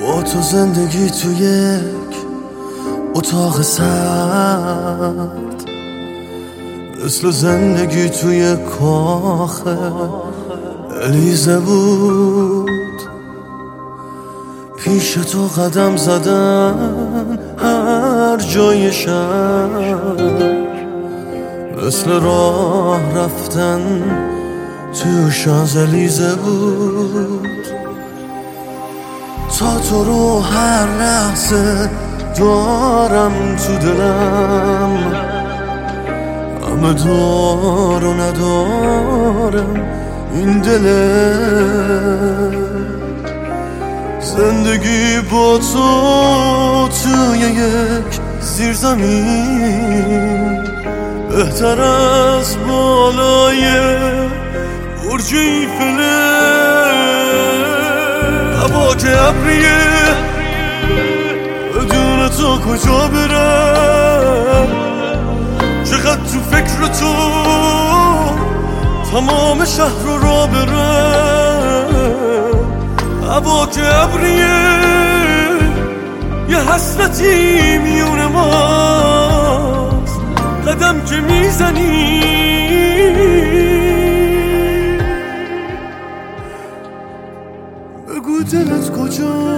با تو زندگی تو یک اتاق سرد، مثل زندگی توی کاخ الیزه بود. پیش تو قدم زدن هر جای شهر، مثل راه رفتن تو شانزلیزه بود. تا تو رو هر لحظه دارم تو دلم، همه دار و ندارم این دله. زندگی با تو توی یک زیرزمین بهتر از بالای برج ایفله. هوا که ابریه بدون تو کجا برم، چقدر تو فکر تو تمام شهر رو را برم. هوا که ابریه یه حسرتی میون ماست، قدم که میزنی بگو دلت کجا.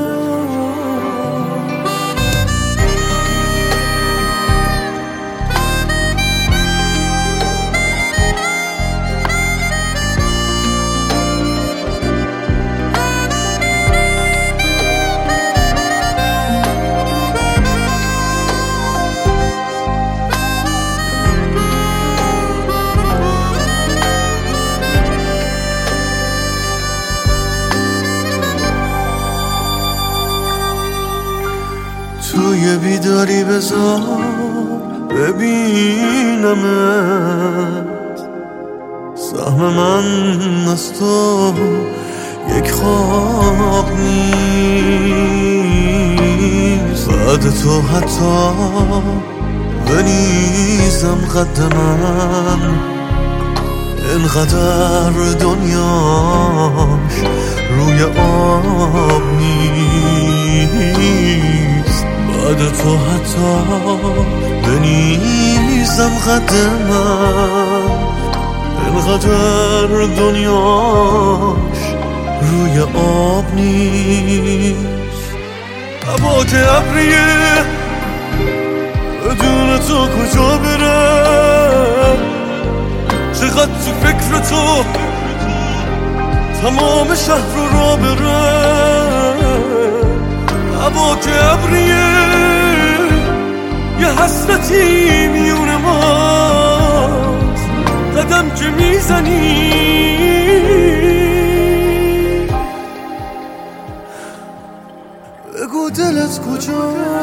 توی بیداری بذار ببینمت، سهم من از تو یک خواب نیست. بعد تو حتی بنیزم قد من، اینقدر دنیاش روی آب نیست. بعد تو حتی بنیزم قد من، اینقدر دنیاش روی آب نیست. هوا که ابریه بدون تو کجا برم، چقدر تو فکر تو تمام شهر رو را برم. هوا که ابریه یه حسرتی میون ماست، قدم که میزنی بگو دلت کجا.